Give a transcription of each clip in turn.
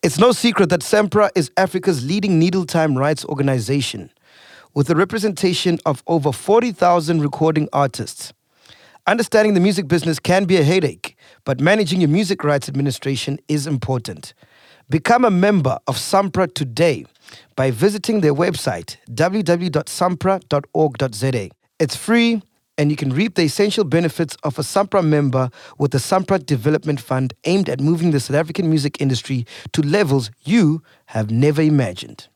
It's no secret that SAMPRA is Africa's leading needle time rights organization, with a representation of over 40,000 recording artists. Understanding the music business can be a headache, but managing your music rights administration is important. Become a member of SAMPRA today by visiting their website, www.sampra.org.za. It's free, and you can reap the essential benefits of a SAMPRA member with the SAMPRA Development Fund aimed at moving the South African music industry to levels you have never imagined.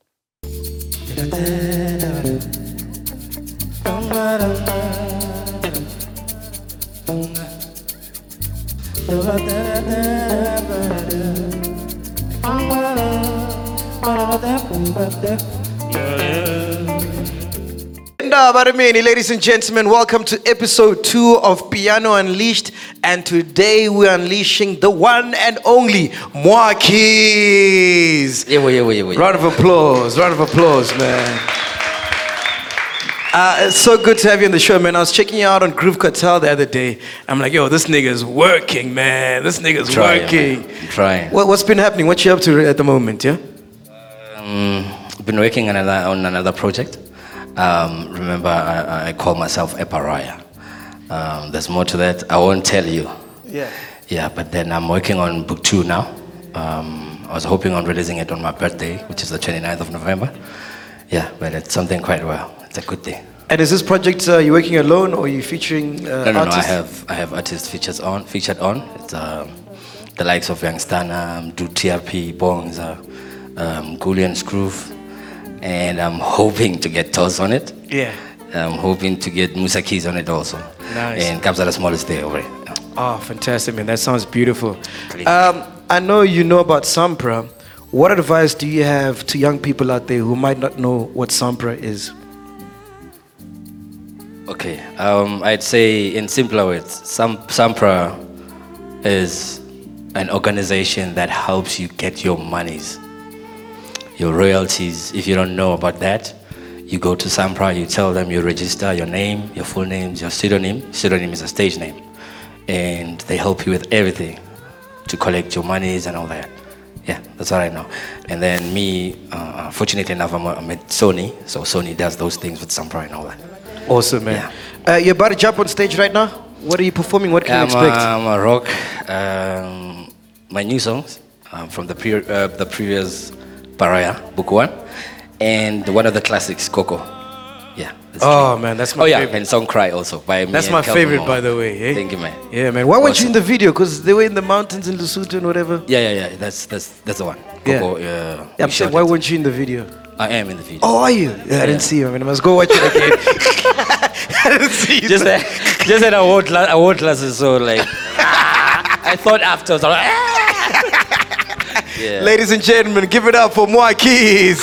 Ladies and gentlemen, welcome to episode 2 of Piano Unleashed, and today we're unleashing the one and only Mwakis. Round of applause, man. It's so good to have you on the show, man. I was checking you out on Groove Cartel the other day. I'm like, yo, this nigga's working, man. This nigga's working. Man. I'm trying. What's been happening? What you up to at the moment, yeah? I've been working on another project. Remember, I call myself a pariah. There's more to that. I won't tell you. Yeah, but then I'm working on book 2 now. I was hoping on releasing it on my birthday, which is the 29th of November. Yeah, but it's something quite well. It's a good thing. And is this project you working alone, or are you featuring artists? No. I have artists featured on. It's the likes of Youngstana, Do TRP, Bones, Gullian Scroof, and I'm hoping to get Toz on it. Yeah. I'm hoping to get Musa Keys on it also. Nice. And Kabza Small is there already. Oh, fantastic, man. That sounds beautiful. I know you know about SAMPRA. What advice do you have to young people out there who might not know what SAMPRA is? Okay, I'd say in simpler words, SAMPRA is an organization that helps you get your monies, your royalties. If you don't know about that, you go to SAMPRA, you tell them you register your name, your full name, your pseudonym. Pseudonym is a stage name. And they help you with everything to collect your monies and all that. Yeah, that's what I know. And then me, fortunately enough, I'm at Sony, so Sony does those things with SAMPRA and all that. Awesome, man. Yeah. You're about to jump on stage right now? What are you performing? What can you expect? I'm a rock. My new songs from the previous Pariah, Book 1, and one of the classics, Coco. Yeah. Oh, man, that's my favorite. And Song Cry also. By me. That's my favorite, by the way. Eh? Thank you, man. Yeah, man. Why weren't you in the video? Because they were in the mountains in Lesotho and whatever. Yeah. That's the one. Coco, I'm saying, why weren't you in the video? I am in the video. Oh, are you? Yeah, I didn't see you. I mean, I must go watch it again. I didn't see you. Just that award classes, so like, I thought after, I was like, yeah. Ladies and gentlemen, give it up for Mwakis.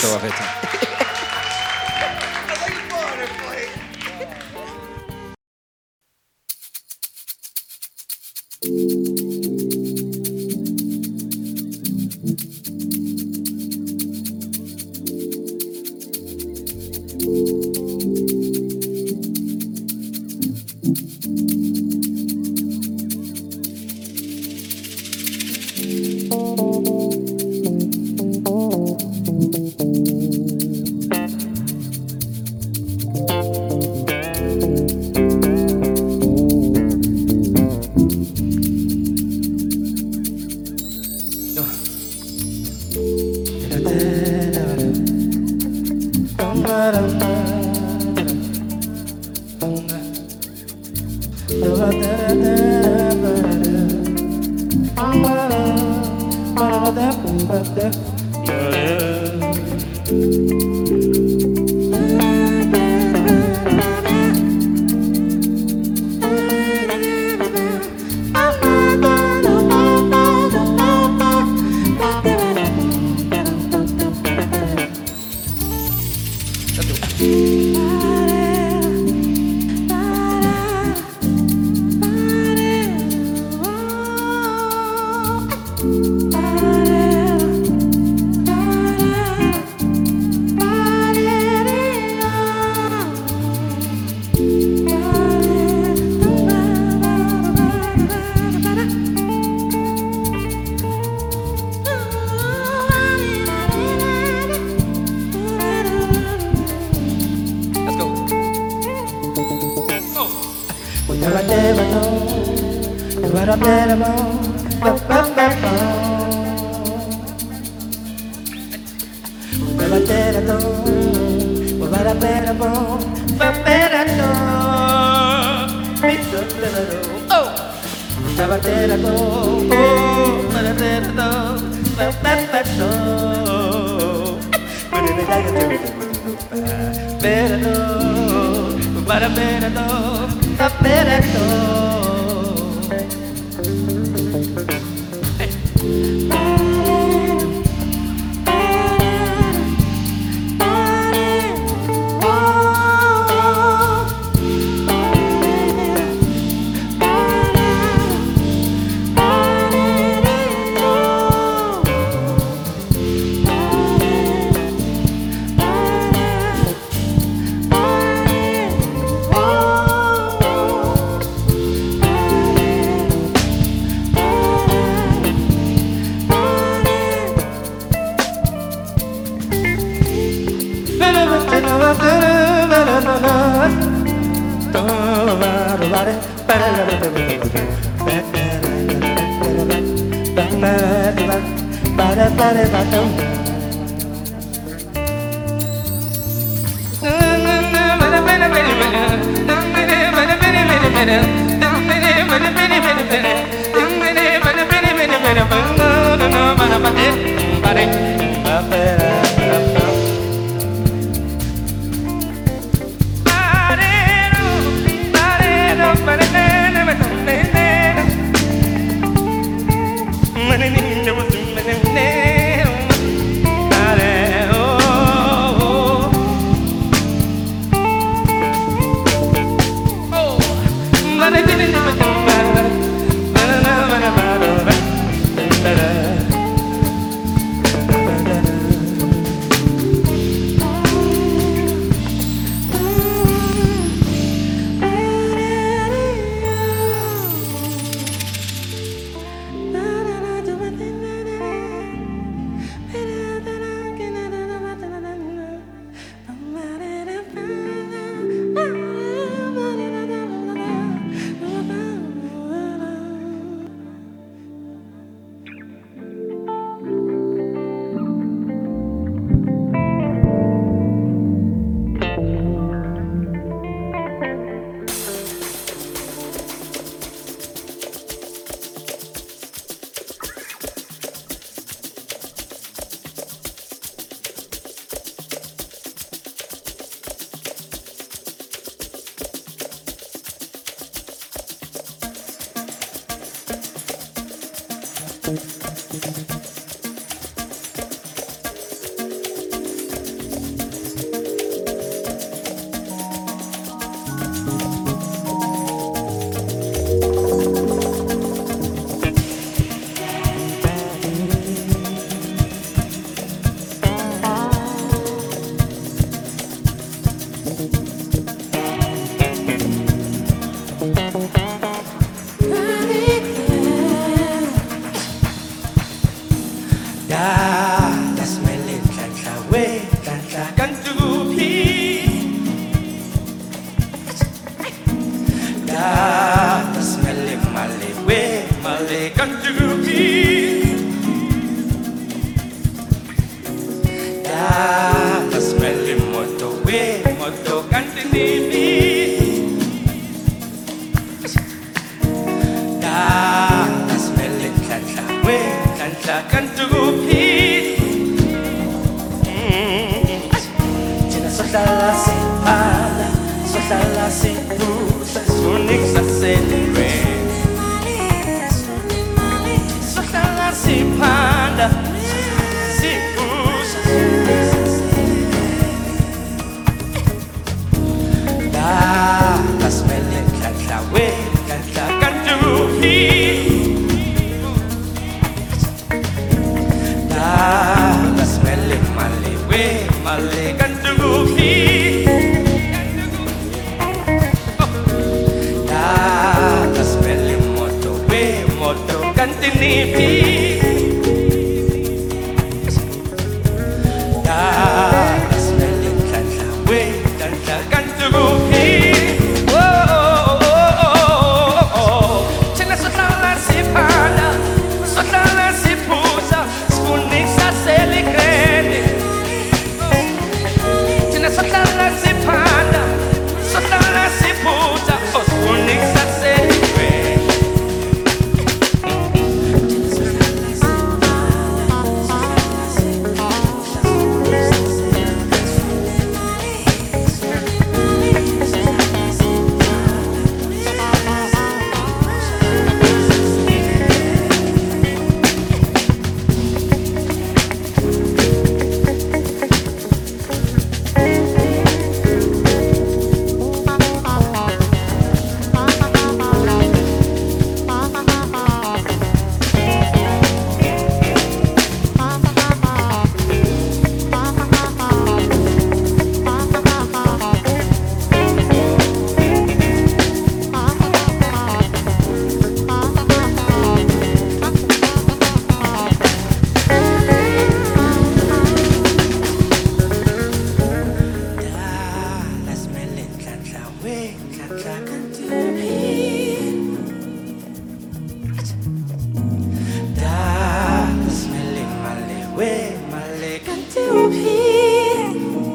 we male Kanti uphi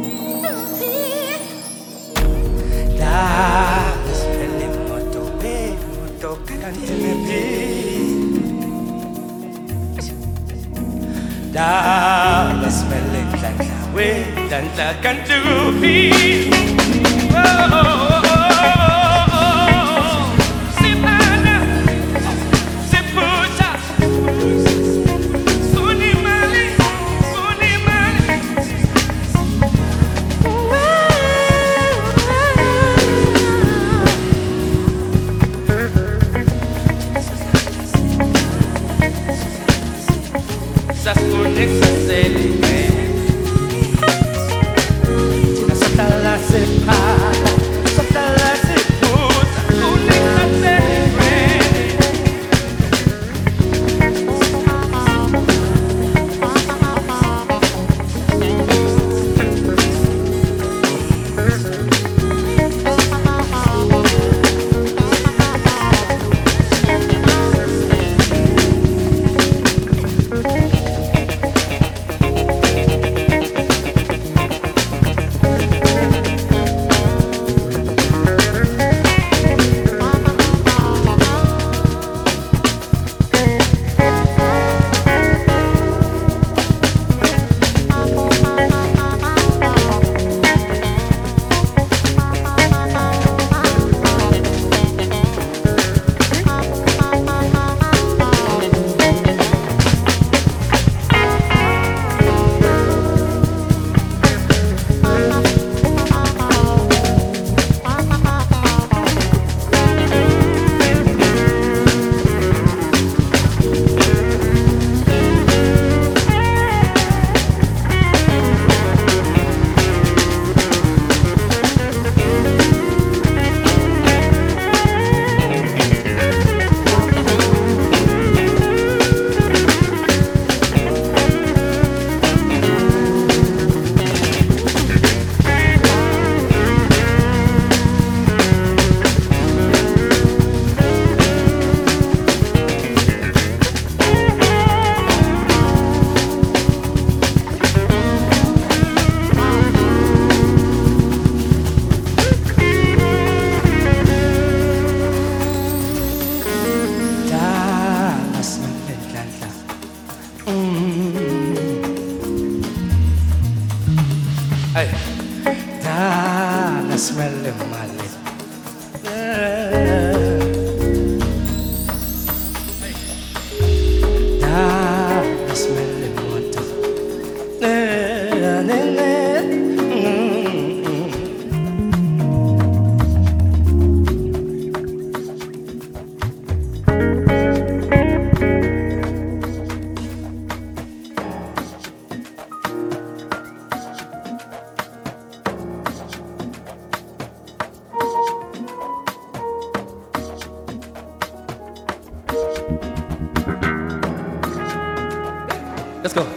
da smele moto we moto kanti mepi da smele klanka we klanka kanti upi Let's go.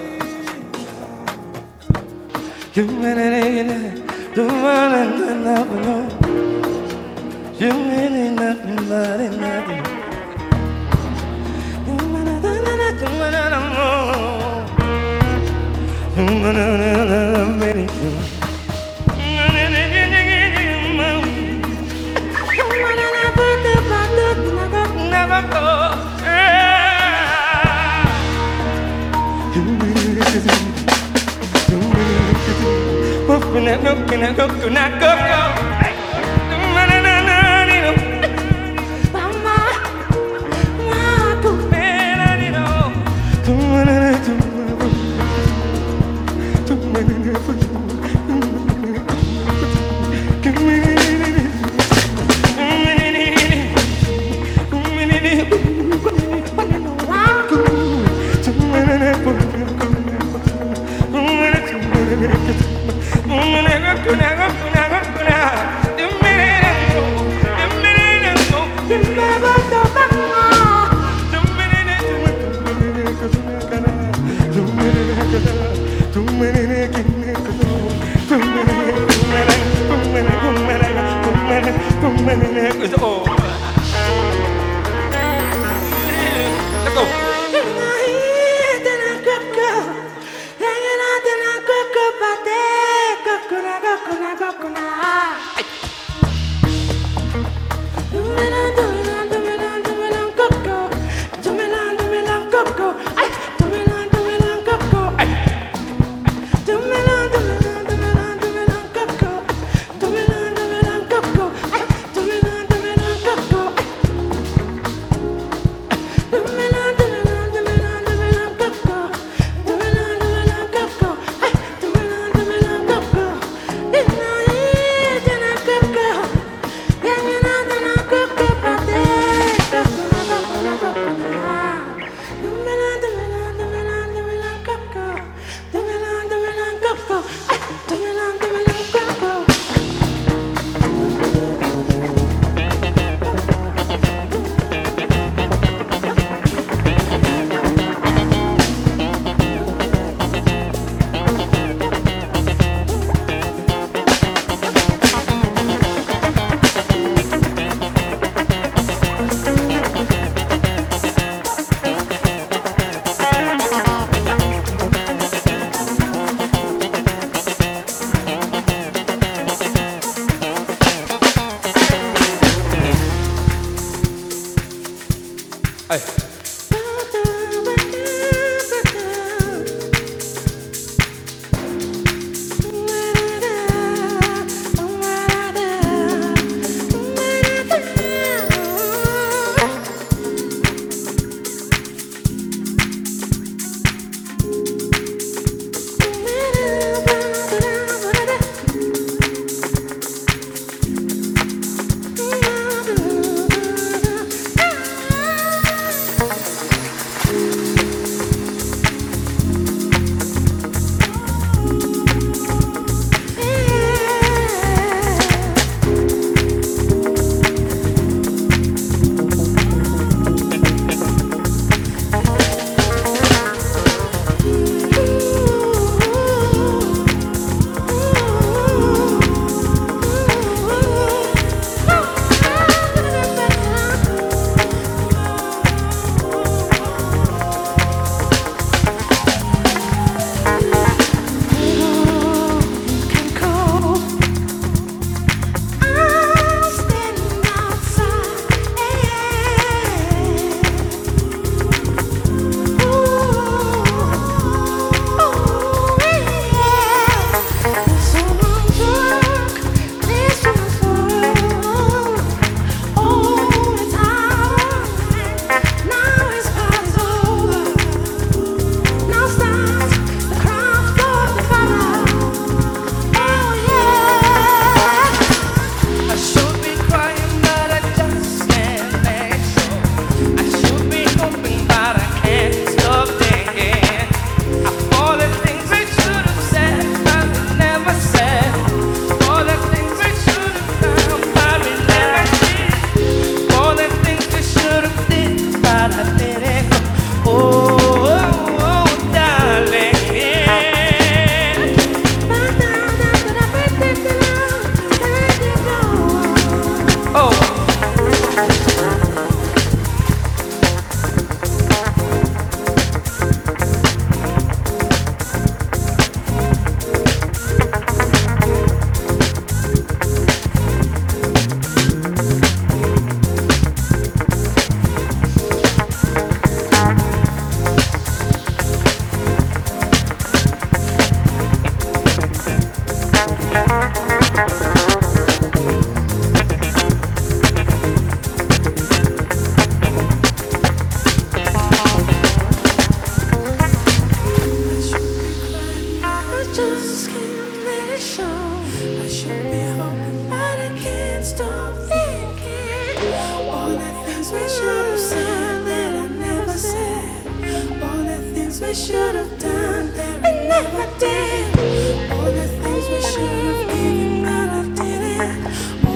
should have done and never did. All the things we should have given but I didn't.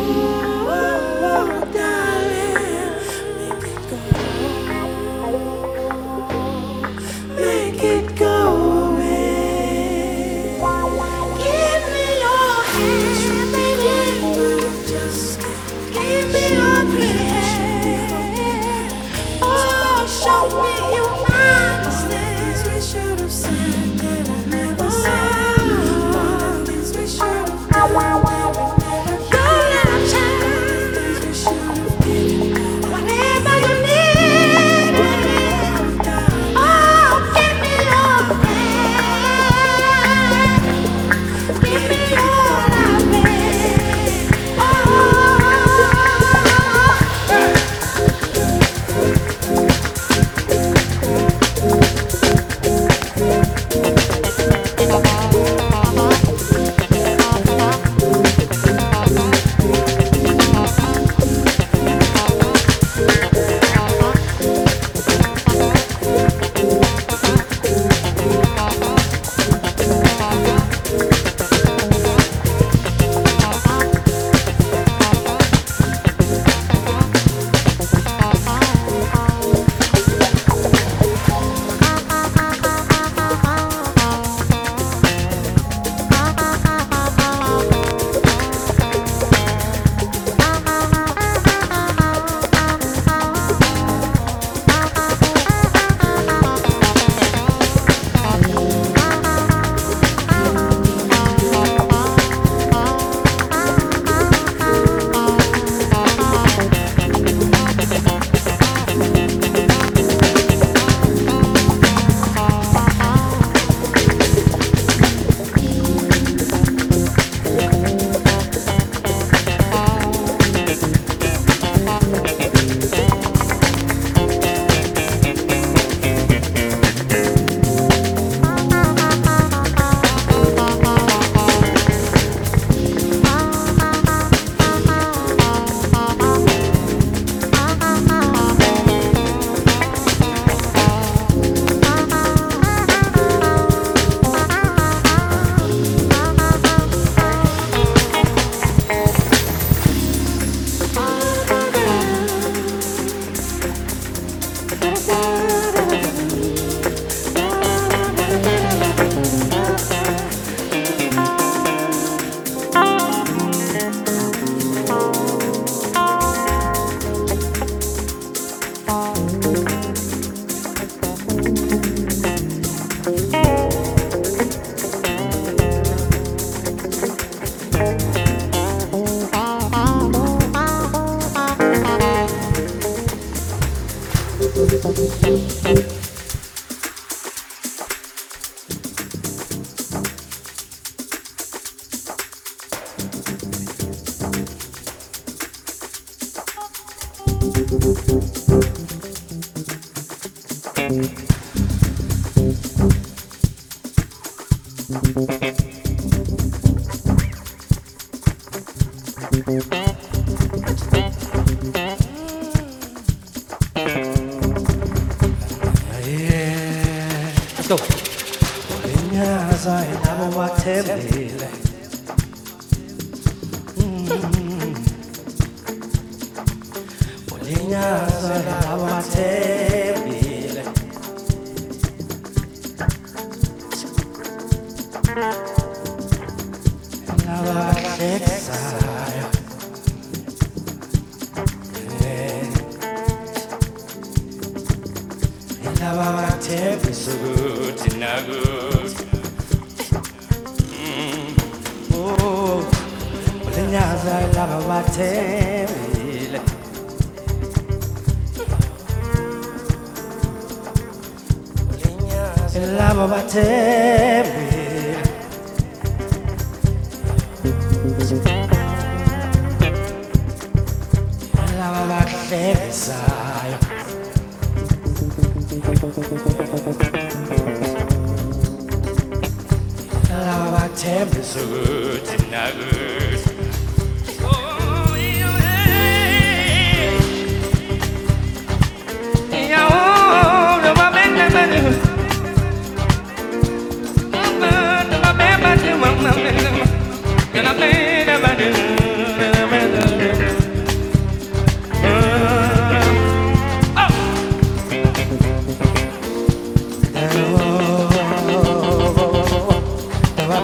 Oh, darling, make it go away. Give me your hand, baby. Just give me your pretty hand. Oh, show me you understand. We should have said that I never said. All the things we should have done, don't let them change. Things we should have given. Whenever you need me, oh, give me your hand. Give me your loving. Oh. Let's go.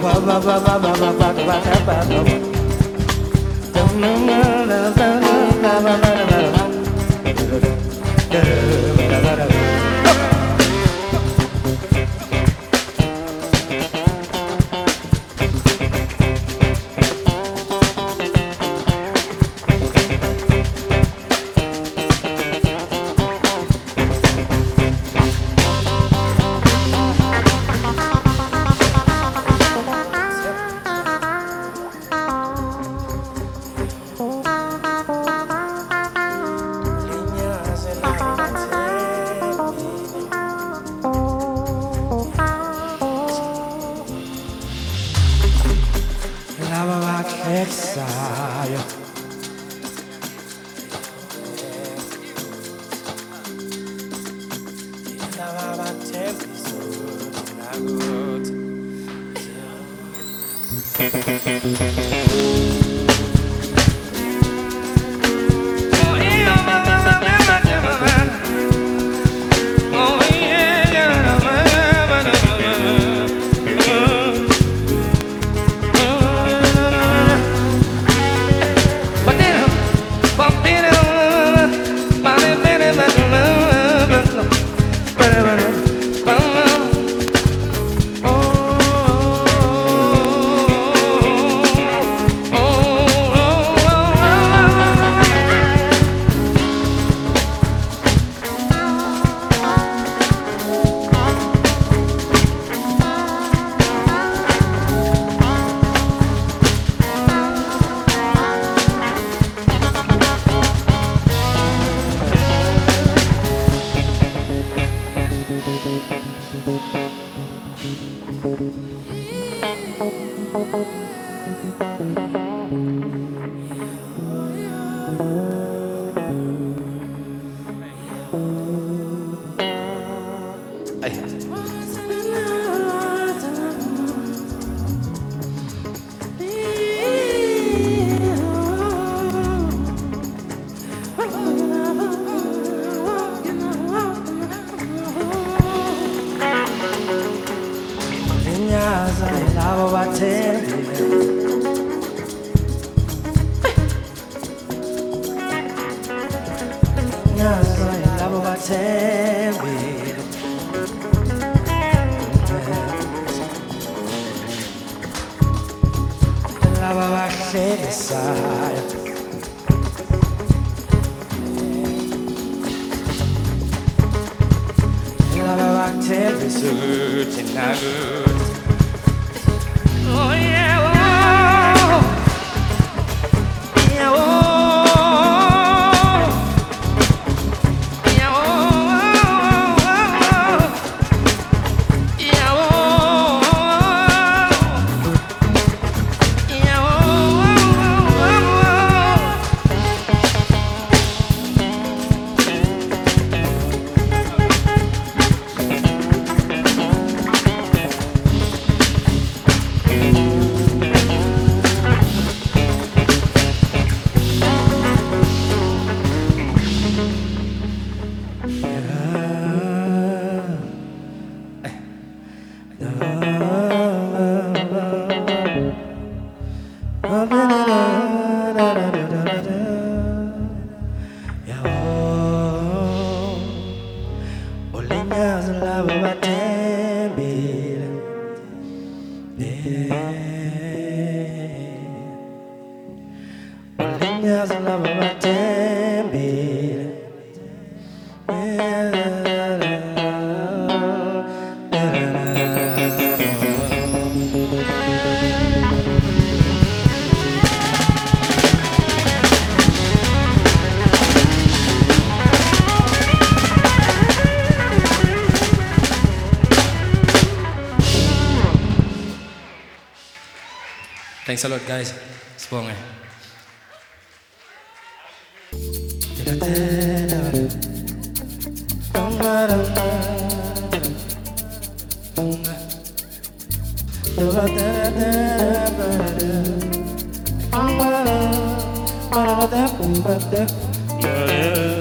Thanks a lot, guys. Sibonge. Yeah.